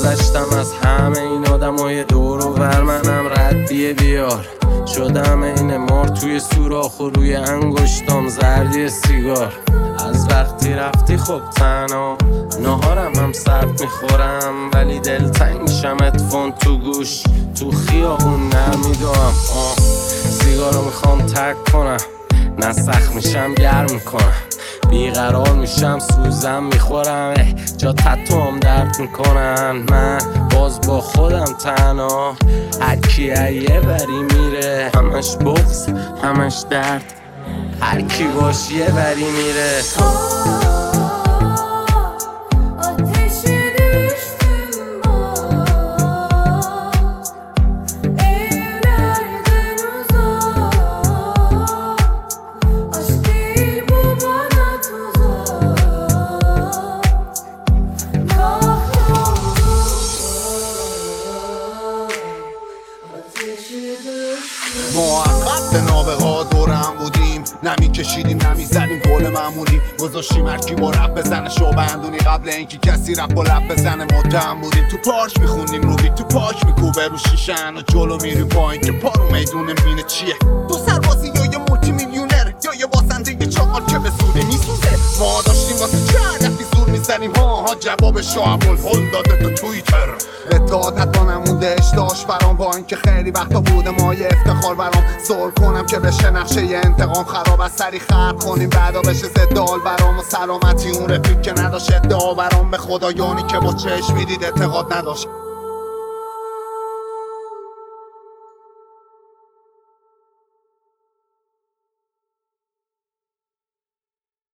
گذشتم از همه این آدمای دور و بر، منم ردیه بیار شدم این مار توی سوراخ و روی انگشتام زردی سیگار. از وقتی رفتی خب تنها نهارم هم سرد میخورم، ولی دلتنگ میشم ادفون تو گوش تو خیابون نمیدونم. سیگارو میخوام ترک کنم، نه سخت میشم گرم میکنم، بیقرار میشم سوزم میخورم، جا تتوام درد میکنن. من باز با خودم تنها، هرکی یه بری میره، همش بغض همش درد، هرکی باش یه بری میره. ما عقب به نابغه دورم بودیم، نمی کشیدیم نمی زدیم گل معمولی، گذاشتیم هرکی با رپ بزنه شو بندونی، قبل اینکه کسی رپ و لب بزنه متهم بودیم. تو پارک میخوندیم رو بیت، تو پاک میکوبه رو شیشن و جلو میریم پایین که پارو میدون مینه چیه. تو سربازی یا یه مولتی میلیونر یا یه بازنده یه چاقال که به سوده میسوزه. ما داشتیم واسه چه هدفی زور میزنیم، ها جواب شعب الهل داده تو توییتر. اتحادت با نمونده اشتاش برام، با اینکه خیلی وقتا بوده ما یه افتخار برام. سر کنم که بشه نقشه یه انتقام خراب، از سری خرق کنیم بعدا بشه زدال برام. و سلامتی اون رفیق که نداشت ادعا برام، به خدایانی که با چشم میدید اعتقاد نداشت.